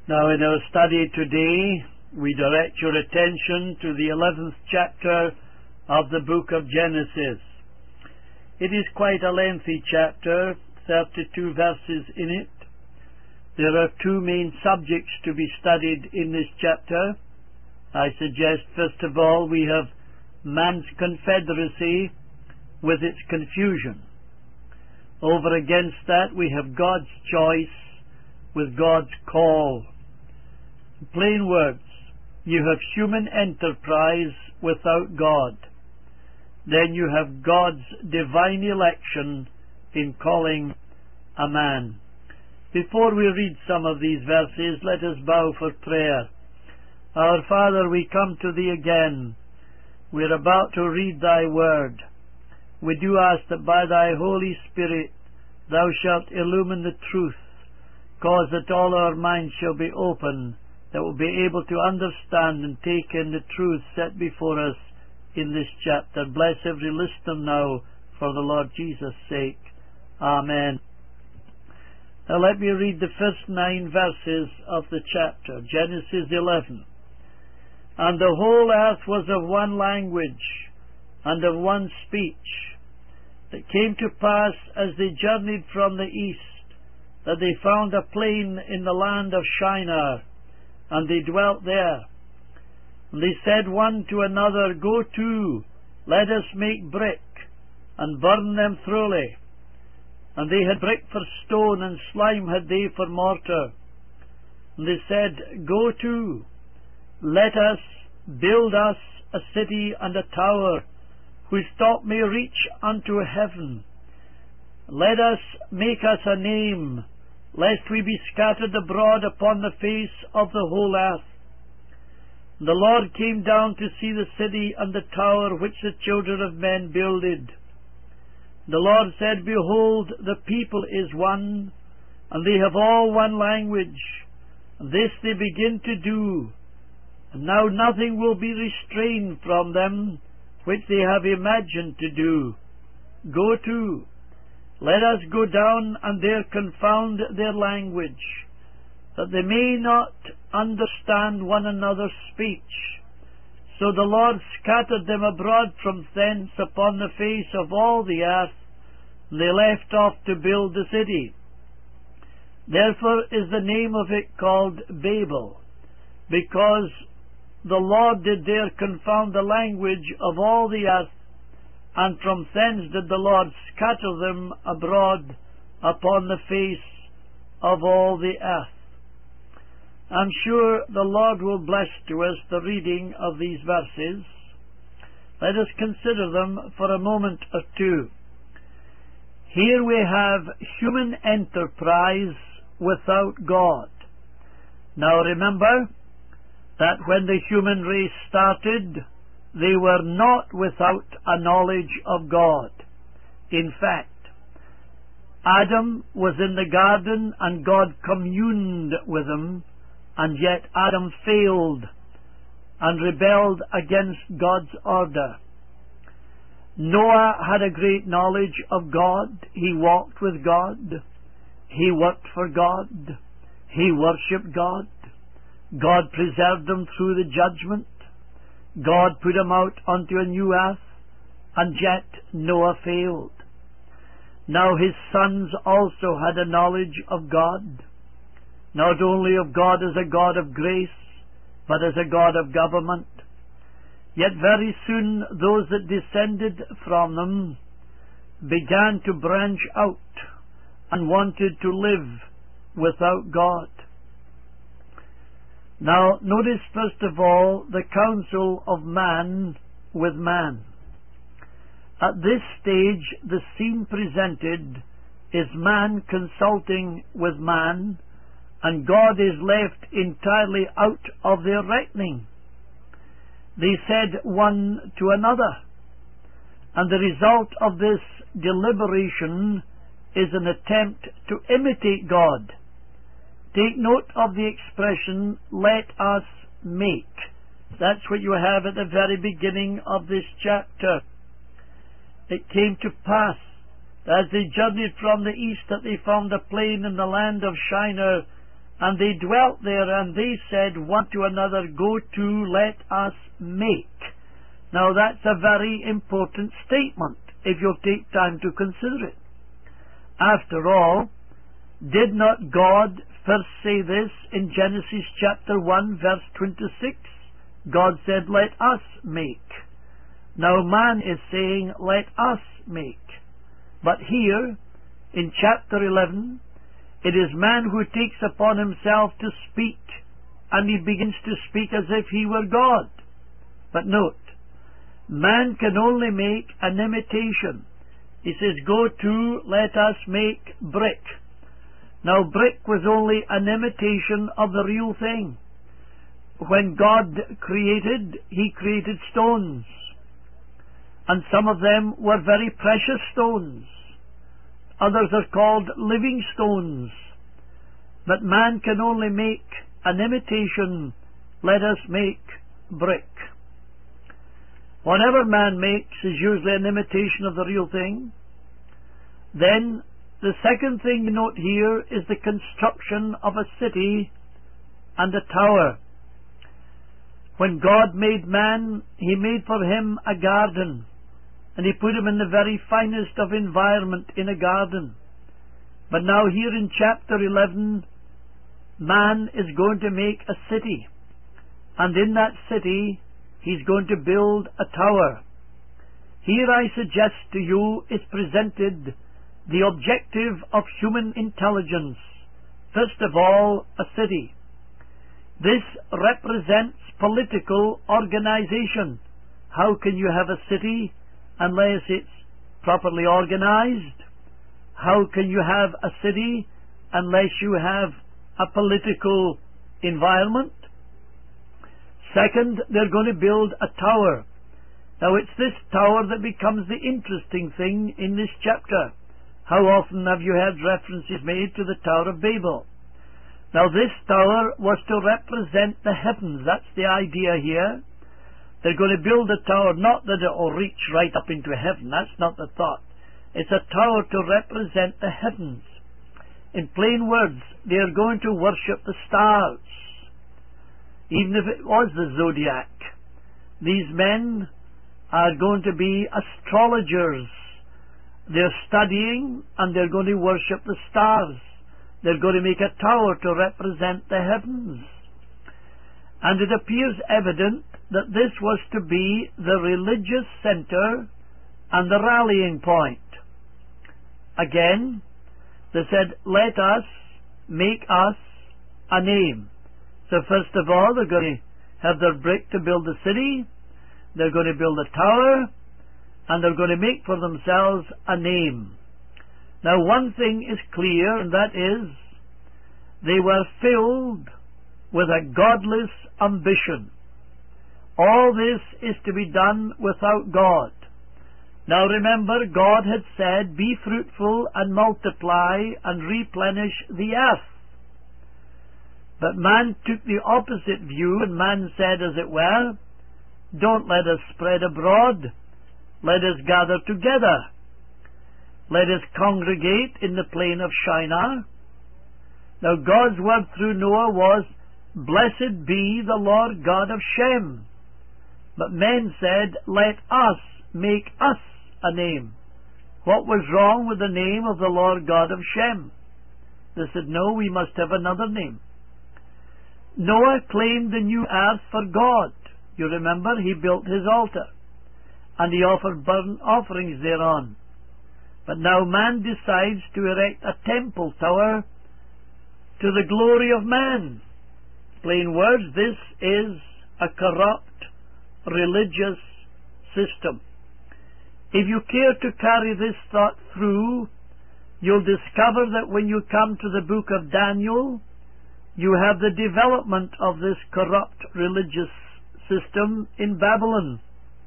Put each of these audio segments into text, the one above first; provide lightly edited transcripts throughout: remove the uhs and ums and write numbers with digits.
Now in our study today, we direct your attention to the 11th chapter of the book of Genesis. It is quite a lengthy chapter, 32 verses in it. There are two main subjects to be studied in this chapter. I suggest, first of all, we have man's confederacy with its confusion. Over against that, we have God's choice with God's call. In plain words, you have human enterprise without God. Then you have God's divine election in calling a man. Before we read some of these verses, let us bow for prayer. Our Father, we come to Thee again. We are about to read Thy word. We do ask that by Thy Holy Spirit Thou shalt illumine the truth, cause that all our minds shall be open, that we'll be able to understand and take in the truth set before us in this chapter. Bless every listener now for the Lord Jesus' sake. Amen. Now let me read the first 9 verses of the chapter, Genesis 11. And the whole earth was of one language and of one speech. It came to pass, as they journeyed from the east, that they found a plain in the land of Shinar, and they dwelt there. And they said one to another, Go to, let us make brick, and burn them thoroughly. And they had brick for stone, and slime had they for mortar. And they said, Go to, let us build us a city and a tower, whose top may reach unto heaven. Let us make us a name, lest we be scattered abroad upon the face of the whole earth. And the Lord came down to see the city and the tower which the children of men builded. The Lord said, Behold, the people is one, and they have all one language, and this they begin to do. And now nothing will be restrained from them, which they have imagined to do. Go to, let us go down and there confound their language, that they may not understand one another's speech. So the Lord scattered them abroad from thence upon the face of all the earth, and they left off to build the city. Therefore is the name of it called Babel, because the Lord did there confound the language of all the earth, and from thence did the Lord scatter them abroad upon the face of all the earth. I'm sure the Lord will bless to us the reading of these verses. Let us consider them for a moment or two. Here we have human enterprise without God. Now remember that when the human race started, they were not without a knowledge of God. In fact, Adam was in the garden and God communed with him, and yet Adam failed and rebelled against God's order. Noah had a great knowledge of God. He walked with God. He worked for God. He worshipped God. God preserved him through the judgment. God put him out onto a new earth, and yet Noah failed. Now his sons also had a knowledge of God, not only of God as a God of grace, but as a God of government. Yet very soon those that descended from them began to branch out and wanted to live without God. Now notice first of all the counsel of man with man. At this stage the scene presented is man consulting with man, and God is left entirely out of their reckoning. They said one to another, and the result of this deliberation is an attempt to imitate God. Take note of the expression, let us make. That's what you have at the very beginning of this chapter. It came to pass, as they journeyed from the east, that they found a plain in the land of Shinar, And they dwelt there, and they said one to another, Go to, let us make. Now that's a very important statement, if you'll take time to consider it. After all, did not God first say this in Genesis chapter 1, verse 26? God said, Let us make. Now man is saying, Let us make. But here, in chapter 11, it is man who takes upon himself to speak, and he begins to speak as if he were God. But note, man can only make an imitation. He says, Go to, let us make brick. Now brick was only an imitation of the real thing. When God created, He created stones. And some of them were very precious stones. Others are called living stones. But man can only make an imitation. Let us make brick. Whatever man makes is usually an imitation of the real thing. Then the second thing you note here is the construction of a city and a tower. When God made man, He made for him a garden, and He put him in the very finest of environment in a garden. But now here in chapter 11, man is going to make a city, and in that city he's going to build a tower. Here I suggest to you is presented the objective of human intelligence. First of all, a city. This represents political organization. How can you have a city unless it's properly organized? How can you have a city unless you have a political environment? Second, they're going to build a tower. Now it's this tower that becomes the interesting thing in this chapter. How often have you heard references made to the Tower of Babel? Now this tower was to represent the heavens. That's the idea here. They're going to build a tower, not that it will reach right up into heaven. That's not the thought. It's a tower to represent the heavens. In plain words, they are going to worship the stars. Even if it was the zodiac. These men are going to be astrologers. They're studying and they're going to worship the stars. They're going to make a tower to represent the heavens. And it appears evident that this was to be the religious center and the rallying point. Again, they said, Let us make us a name. So first of all, they're going to have their brick to build the city. They're going to build a tower. And they're going to make for themselves a name. Now one thing is clear, and that is, they were filled with a godless ambition. All this is to be done without God. Now remember, God had said, Be fruitful and multiply and replenish the earth. But man took the opposite view, and man said, as it were, Don't let us spread abroad. Let us gather together. Let us congregate in the plain of Shinar. Now God's word through Noah was, Blessed be the Lord God of Shem. But men said, Let us make us a name. What was wrong with the name of the Lord God of Shem? They said, No, we must have another name. Noah claimed the new earth for God. You remember, he built his altar, and he offered burnt offerings thereon. But now man decides to erect a temple tower to the glory of man. Plain words, this is a corrupt religious system. If you care to carry this thought through, you'll discover that when you come to the book of Daniel, you have the development of this corrupt religious system in Babylon.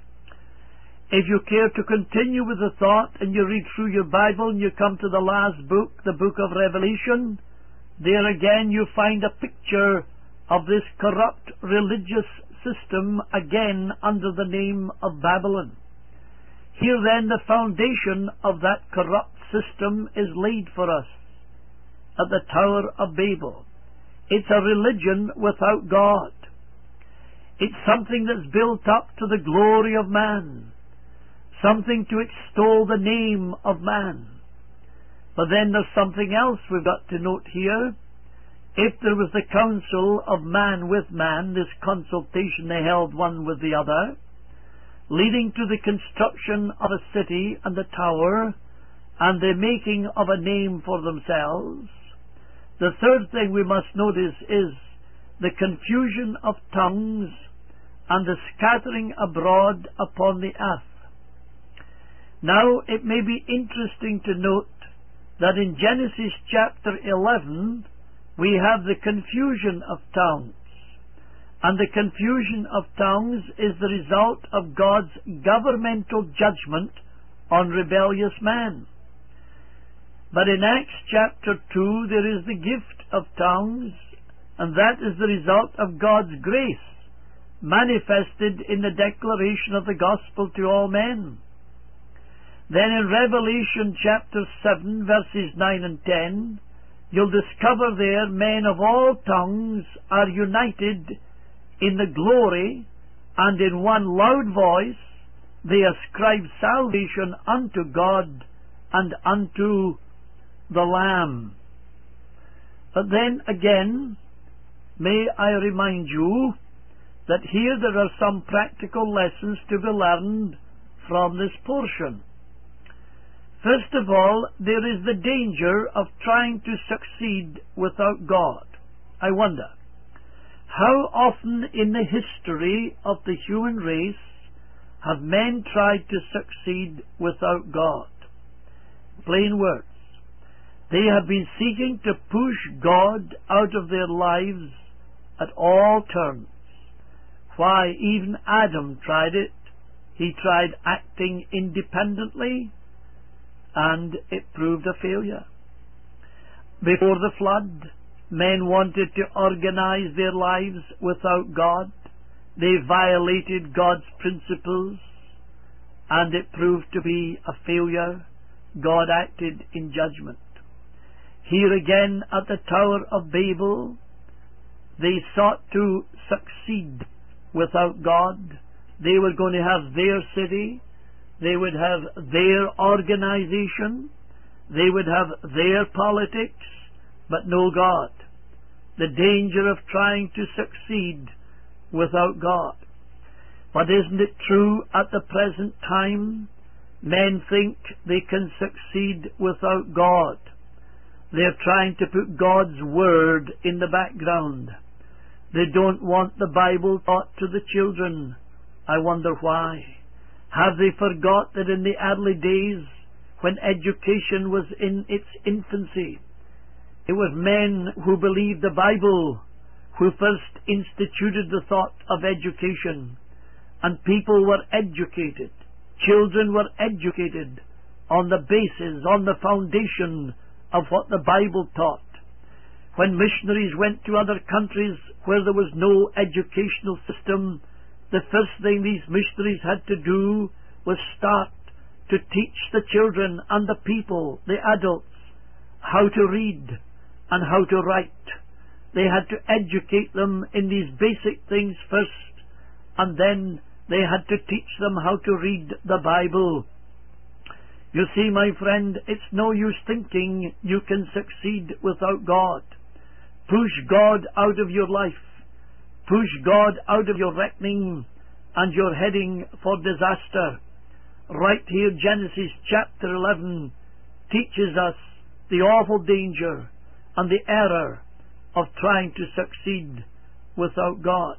If you care to continue with the thought and you read through your Bible and you come to the last book, the book of Revelation, there again you find a picture of this corrupt religious system again under the name of Babylon. Here then the foundation of that corrupt system is laid for us at the Tower of Babel. It's a religion without God. It's something that's built up to the glory of man, something to extol the name of man. But then there's something else we've got to note here. If there was the counsel of man with man, this consultation they held one with the other, leading to the construction of a city and a tower, and the making of a name for themselves, the third thing we must notice is the confusion of tongues and the scattering abroad upon the earth. Now, it may be interesting to note that in Genesis chapter 11, we have the confusion of tongues. And the confusion of tongues is the result of God's governmental judgment on rebellious man. But in Acts chapter 2, there is the gift of tongues, and that is the result of God's grace, manifested in the declaration of the gospel to all men. Then in Revelation chapter 7, verses 9 and 10, you'll discover there men of all tongues are united in the glory, and in one loud voice they ascribe salvation unto God and unto the Lamb. But then again, may I remind you that here there are some practical lessons to be learned from this portion. First of all, there is the danger of trying to succeed without God. I wonder, how often in the history of the human race have men tried to succeed without God? Plain words. They have been seeking to push God out of their lives at all turns. Why, even Adam tried it. He tried acting independently, and it proved a failure. Before the flood, men wanted to organize their lives without God. They violated God's principles, and it proved to be a failure. God acted in judgment. Here again at the Tower of Babel, they sought to succeed without God. They were going to have their city. They would have their organization. They would have their politics, but no God. The danger of trying to succeed without God. But isn't it true at the present time? Men think they can succeed without God. They're trying to put God's Word in the background. They don't want the Bible taught to the children. I wonder why. Have they forgot that in the early days, when education was in its infancy, it was men who believed the Bible who first instituted the thought of education, and people were educated. Children were educated on the basis, on the foundation of what the Bible taught. When missionaries went to other countries where there was no educational system, the first thing these missionaries had to do was start to teach the children and the people, the adults, how to read and how to write. They had to educate them in these basic things first, and then they had to teach them how to read the Bible. You see, my friend, it's no use thinking you can succeed without God. Push God out of your life. Push God out of your reckoning, and you're heading for disaster. Right here, Genesis chapter 11 teaches us the awful danger and the error of trying to succeed without God.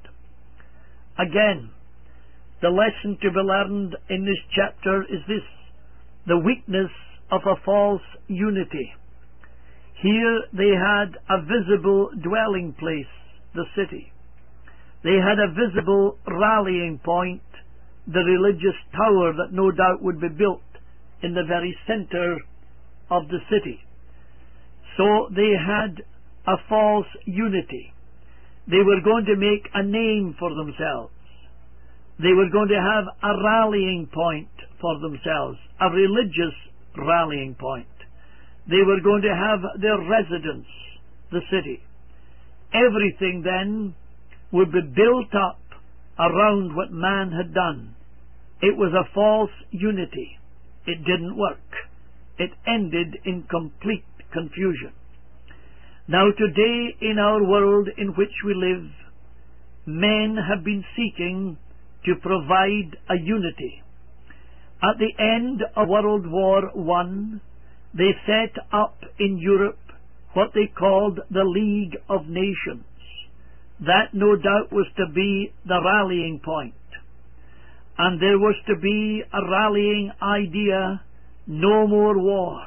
Again, the lesson to be learned in this chapter is this: the weakness of a false unity. Here they had a visible dwelling place, the city. They had a visible rallying point, the religious tower that no doubt would be built in the very center of the city. So they had a false unity. They were going to make a name for themselves. They were going to have a rallying point for themselves, a religious rallying point. They were going to have their residence, the city. Everything then would be built up around what man had done. It was a false unity. It didn't work. It ended in complete confusion. Now today, in our world in which we live, men have been seeking to provide a unity. At the end of World War I, they set up in Europe what they called the League of Nations. That no doubt was to be the rallying point. And there was to be a rallying idea, no more war.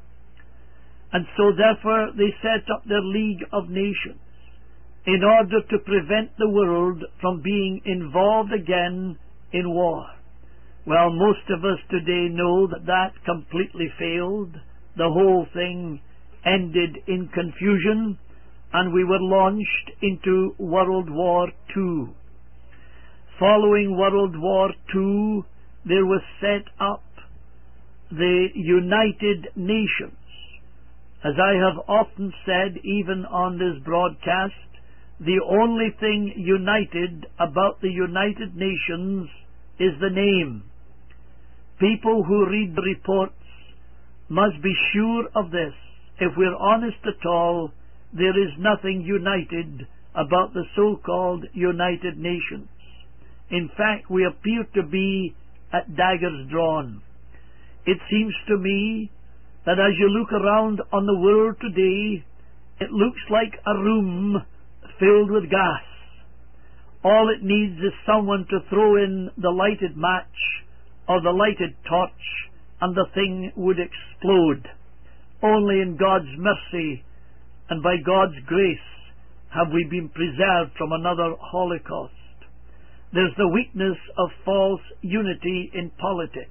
And so therefore they set up their League of Nations in order to prevent the world from being involved again in war. Well, most of us today know that that completely failed. The whole thing ended in confusion, and we were launched into World War II. Following World War II, there was set up the United Nations. As I have often said, even on this broadcast, the only thing united about the United Nations is the name. People who read the reports must be sure of this. If we're honest at all, there is nothing united about the so-called United Nations. In fact, we appear to be at daggers drawn. It seems to me that as you look around on the world today, it looks like a room filled with gas. All it needs is someone to throw in the lighted match or the lighted torch, and the thing would explode. Only in God's mercy and by God's grace have we been preserved from another Holocaust. There's the weakness of false unity in politics.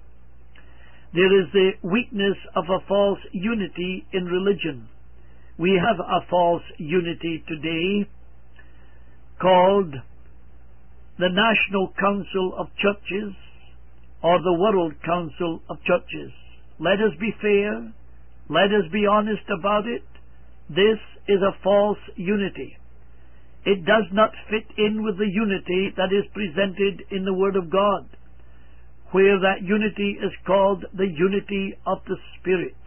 There is the weakness of a false unity in religion. We have a false unity today called the National Council of Churches or the World Council of Churches. Let us be fair. Let us be honest about it. This is a false unity. It does not fit in with the unity that is presented in the Word of God, where that unity is called the unity of the Spirit.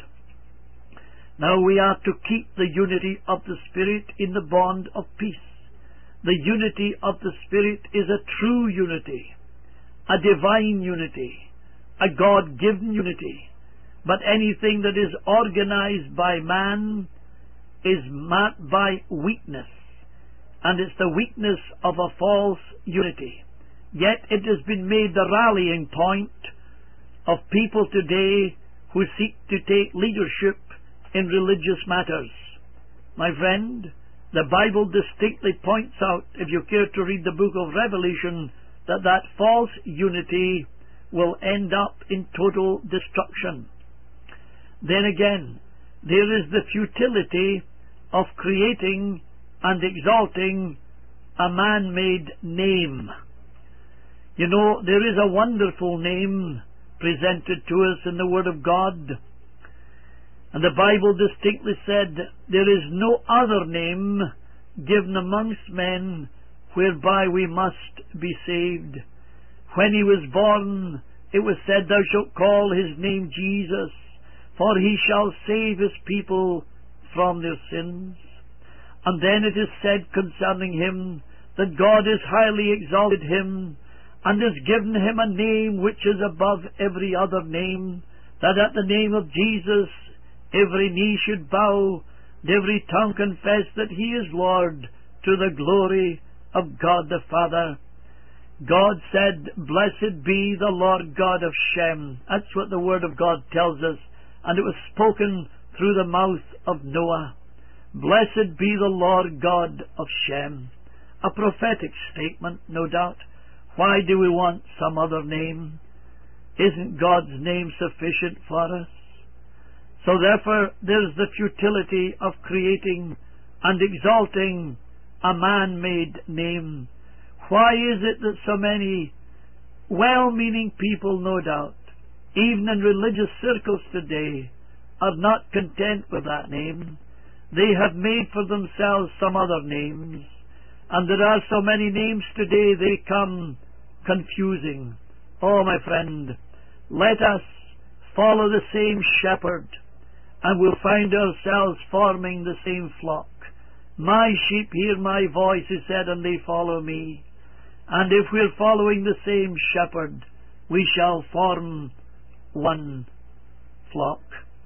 Now we are to keep the unity of the Spirit in the bond of peace. The unity of the Spirit is a true unity, a divine unity, a God-given unity. But anything that is organized by man is marked by weakness, and it's the weakness of a false unity. Yet it has been made the rallying point of people today who seek to take leadership in religious matters. My friend, the Bible distinctly points out, if you care to read the book of Revelation, that that false unity will end up in total destruction. Then again, there is the futility of creating and exalting a man-made name. You know, there is a wonderful name presented to us in the Word of God. And the Bible distinctly said, there is no other name given amongst men whereby we must be saved. When he was born, it was said, thou shalt call his name Jesus, for he shall save his people from their sins. And then it is said concerning him, that God has highly exalted him, and has given him a name which is above every other name, that at the name of Jesus every knee should bow, and every tongue confess that he is Lord, to the glory of God the Father. God said, blessed be the Lord God of Shem. That's what the Word of God tells us, and it was spoken through the mouth of Noah. Blessed be the Lord God of Shem. A prophetic statement, no doubt. Why do we want some other name? Isn't God's name sufficient for us? So therefore, there's the futility of creating and exalting a man-made name. Why is it that so many well-meaning people, no doubt, even in religious circles today, are not content with that name? They have made for themselves some other names, and there are so many names today they come confusing. Oh, my friend, let us follow the same shepherd, and we'll find ourselves forming the same flock. My sheep hear my voice, he said, and they follow me. And if we're following the same shepherd, we shall form one flock.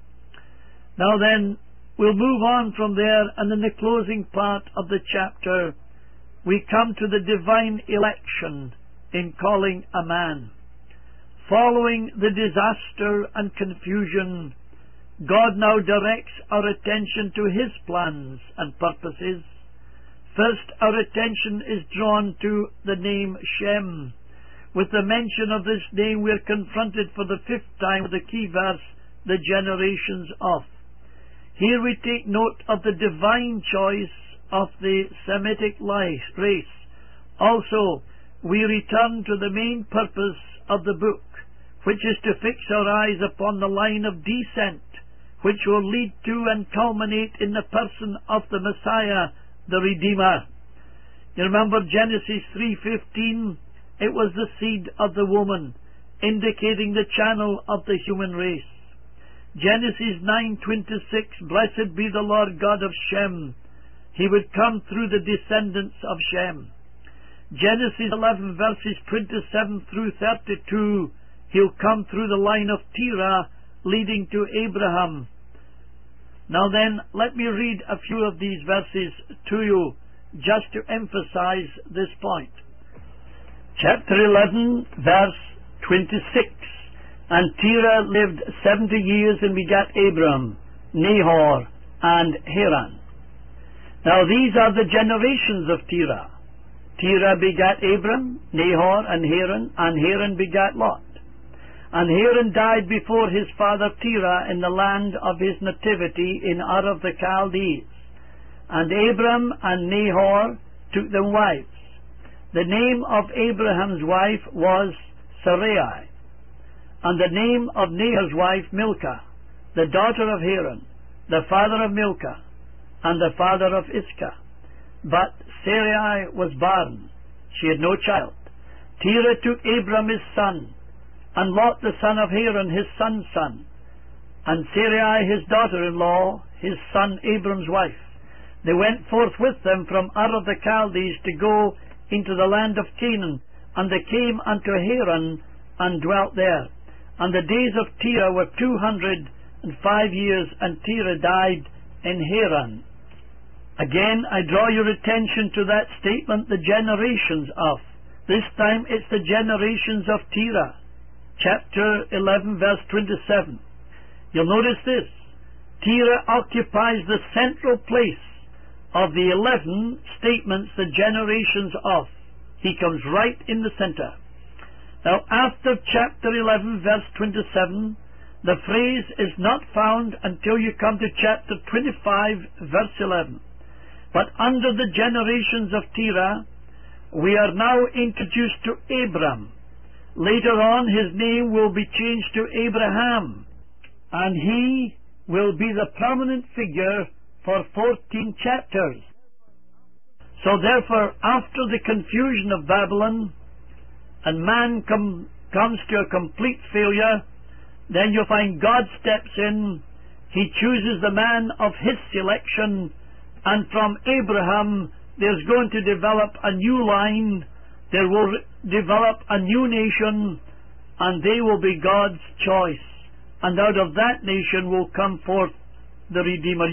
Now then, we'll move on from there, and in the closing part of the chapter, we come to the divine election in calling a man. Following the disaster and confusion, God now directs our attention to His plans and purposes. First, our attention is drawn to the name Shem. With the mention of this name, we are confronted for the fifth time with the key verse, the generations of. Here we take note of the divine choice of the Semitic race. Also, we return to the main purpose of the book, which is to fix our eyes upon the line of descent, which will lead to and culminate in the person of the Messiah, the Redeemer. You remember Genesis 3:15? It was the seed of the woman, indicating the channel of the human race. Genesis 9:26, blessed be the Lord God of Shem. He would come through the descendants of Shem. Genesis 11 verses 27 through 32, he'll come through the line of Terah, leading to Abraham. Now then, let me read a few of these verses to you, just to emphasize this point. Chapter 11, verse 26. And Terah lived 70 years and begat Abram, Nahor, and Haran. Now these are the generations of Terah. Terah begat Abram, Nahor, and Haran begat Lot. And Haran died before his father Terah in the land of his nativity in Ur of the Chaldees. And Abram and Nahor took them wives. The name of Abraham's wife was Sarai, and the name of Nahor's wife Milcah, the daughter of Haran, the father of Milcah, and the father of Iscah. But Sarai was barren, she had no child. Terah took Abram his son, and Lot the son of Haran his son's son, and Sarai his daughter-in-law, his son Abram's wife. They went forth with them from Ur of the Chaldees to go into the land of Canaan, and they came unto Haran and dwelt there. And the days of Terah were 205 years, and Terah died in Haran. Again, I draw your attention to that statement, the generations of. This time it's the generations of Terah. Chapter 11, verse 27. You'll notice this. Terah occupies the central place of the 11 statements, the generations of. He comes right in the center. Now, after chapter 11, verse 27, the phrase is not found until you come to chapter 25, verse 11. But under the generations of Terah, we are now introduced to Abram. Later on, his name will be changed to Abraham, and he will be the prominent figure for 14 chapters. So therefore, after the confusion of Babylon, and man comes to a complete failure, then you'll find God steps in. He chooses the man of his selection, and from Abraham there's going to develop a new line. There will develop a new nation, and they will be God's choice. And out of that nation will come forth the Redeemer.